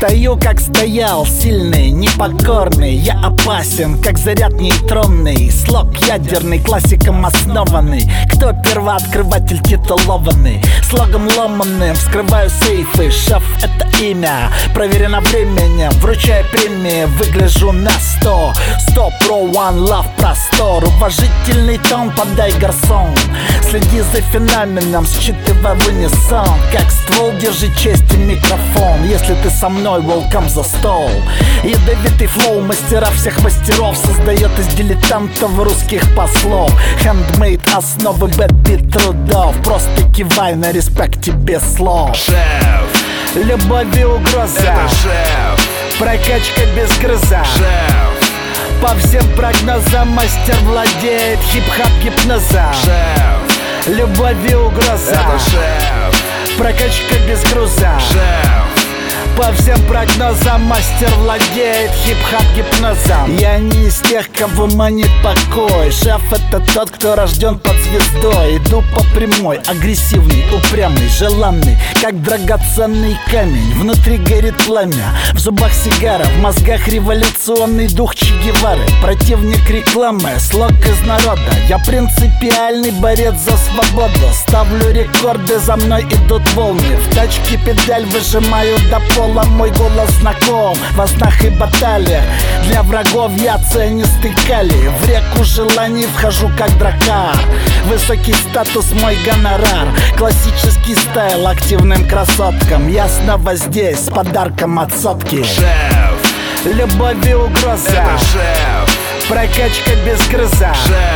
Стою, как стоял, сильный, непокорный. Я опасен, как заряд нейтронный. Слог ядерный, классиком основанный. Кто первооткрыватель титулованный? Слогом ломаным вскрываю сейфы. Шеф — это имя, проверено временем. Вручаю премии, выгляжу на 100. 100 Pro One Love простор. Уважительный тон, подай гарсон. Следи за феноменом, считывай в унисон. Как ствол, держи честь и микрофон. Если ты со мной, welcome за стол. Ядовитый флоу мастера всех мастеров создает из дилетантов русских послов. Handmade основы бэт-бит трудов. Просто кивай на респекте без слов. Шеф, Любовь и угроза, это шеф. прокачка без грыза. Шеф, По всем прогнозам мастер владеет хип-хап гипноза. шеф, Любовь и угроза, это шеф. прокачка без груза. Шеф, По всем прогнозам мастер владеет хип-хап гипнозом. Я не из тех, кого манит покой. Шеф — это тот, кто рожден под звездой. Иду по прямой, агрессивный, упрямый, желанный, как драгоценный камень. Внутри горит пламя, в зубах сигара, в мозгах революционный дух Че Гевары. Противник рекламы, слог из народа. Я принципиальный борец за свободу. Ставлю рекорды, за мной идут волны. В тачке педаль выжимаю до пола. Мой голос знаком во снах и баталиях. Для врагов я ценистый калий. В реку желаний вхожу как дракар. Высокий статус мой гонорар. Классический стайл активным красоткам. Я снова здесь с подарком от сотки. шеф, Любовь и угроза, это шеф. прокачка без грыза.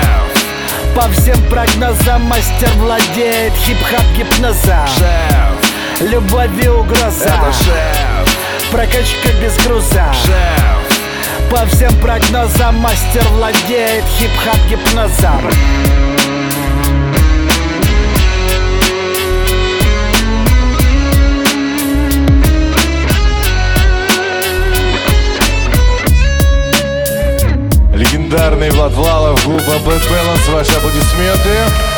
Шеф, По всем прогнозам мастер владеет хип-хап гипноза. шеф, Любовь и угроза, это шеф. прокачка без груза. Шеф, По всем прогнозам мастер владеет хип-хап гипнозом. легендарный Влад Валов, группа Bad Balance. Ваши аплодисменты.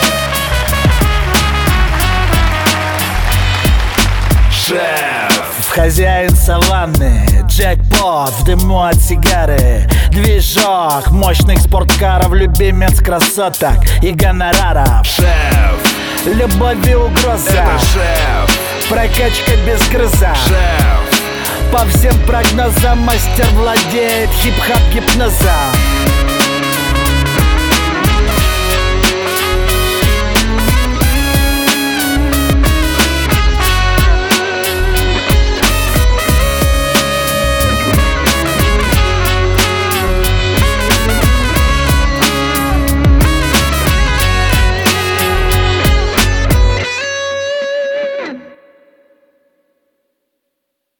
Шеф, Хозяин саванны, джекпот в дыму от сигары. Движок мощных спорткаров, любимец красоток и гонораров. шеф, Любовь и угроза, это шеф. прокачка без грыза. Шеф, По всем прогнозам мастер владеет хип-хап гипнозом.